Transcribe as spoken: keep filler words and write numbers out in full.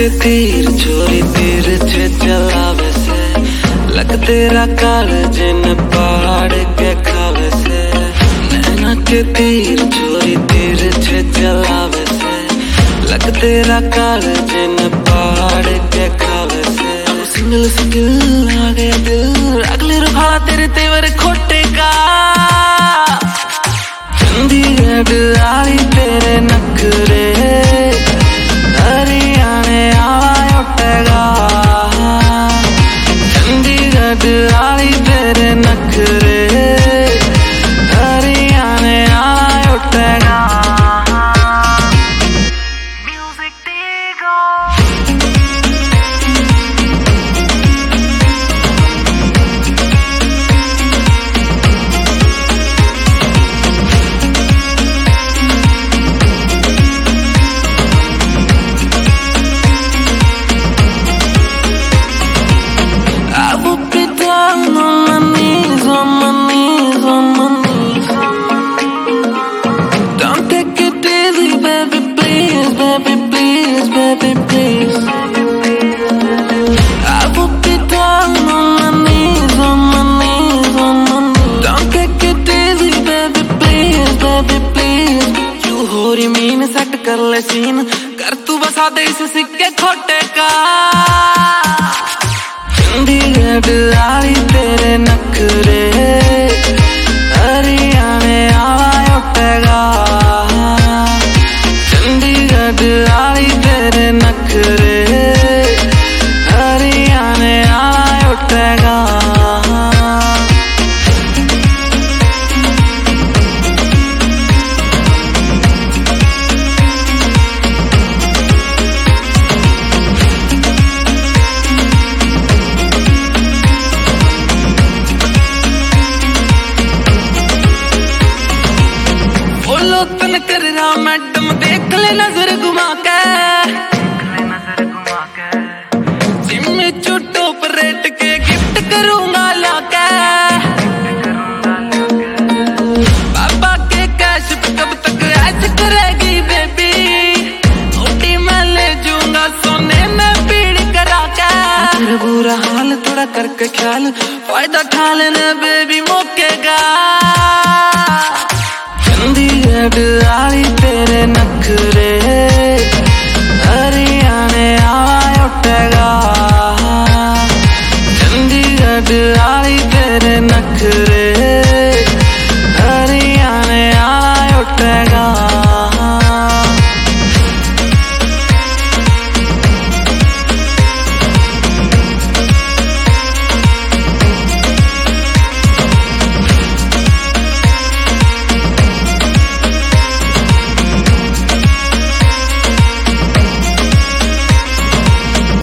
के तीर चोरी तीर छे चलावे से, लग तेरा काल जिन पहाड़ के खावे से। नैना के तीर चोरी तीर छे चलावे से, लग तेरा काल जिन पहाड़ के खावे से। सिंगल सिंगल आ गया दिल, अगले रुखा तेरे तेवर खोटे का। चंडीगढ़ आली तेरे नखरे, हरियाणे आवा उठेगा। चंडीगढ़ आली तेरे नखरे, हरियाणे आवा उठेगा। सेट कर ले सीन, कर तू बसा दे इस सिक्के खोटे का। चंडीगढ़ आली तेरे नखरे, हरियाणे आवा उठेगा। चंडीगढ़ आली तेरे नखरे, हरियाणे आवा उठेगा। तन कर रहा मैडम देख ले नजर घुमा के, जिम में छोटो परेट के गिफ्ट करूंगा लाके। पापा के कैश कब तक ऐश करेगी बेबी, ओटी मैं ले जाऊंगा सोने में पीड़ करा के। तेरा बुरा हाल थोड़ा करके ख्याल, फायदा उठा लेना बेबी मौके का। चंडीगढ़ आली तेरे नखरे,